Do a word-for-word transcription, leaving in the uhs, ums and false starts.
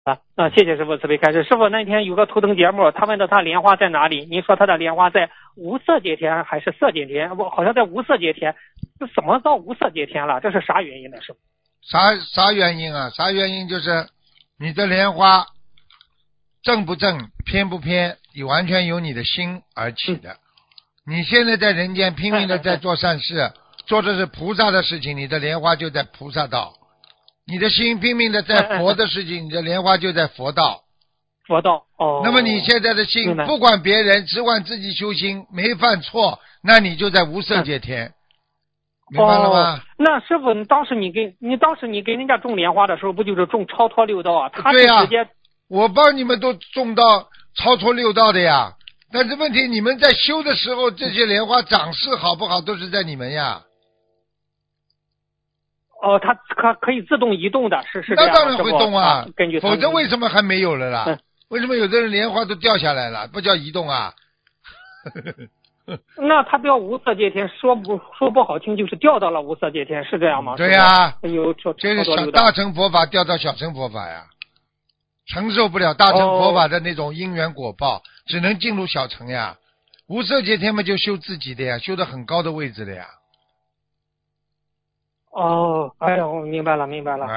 啊啊！谢谢师傅慈悲开示。师傅那天有个图腾节目，他问到他莲花在哪里，您说他的莲花在无色界天还是色界天？我好像在无色界天，这怎么到无色界天了？这是啥原因呢？师傅？ 啥啥原因啊？啥原因？就是你的莲花正不正、偏不偏，你完全由你的心而起的。嗯、你现在在人间拼命的在做善事，哎哎哎做的是菩萨的事情，你的莲花就在菩萨道。你的心拼命的在佛的事情，哎哎哎你的莲花就在佛道。 佛道哦。 那么你现在的心不管别人，只管自己修心，没犯错，那你就在无色界天。嗯、明白了吗？ 哦、那师傅，你当时你给你当时你给人家种莲花的时候，不就是种超脱六道啊？他对呀、 直接、啊、 我帮你们都种到超脱六道的呀。但是问题，你们在修的时候，这些莲花长势好不好，都是在你们呀。 哦，它可可以自动移动的，是是这样。 那当然会动啊， 根据否则为什么还没有了啦？ 嗯、 为什么有的人莲花都掉下来了，不叫移动啊？ 那他掉无色界天，说不说不好听，就是掉到了无色界天，是这样吗？ 对呀、啊， 有这是小大乘佛法掉到小乘佛法呀，承受不了大乘佛法的那种因缘果报，哦、只能进入小乘呀。无色界天嘛，就修自己的呀，修得很高的位置的呀。 哦，哎呀，我明白了，明白了。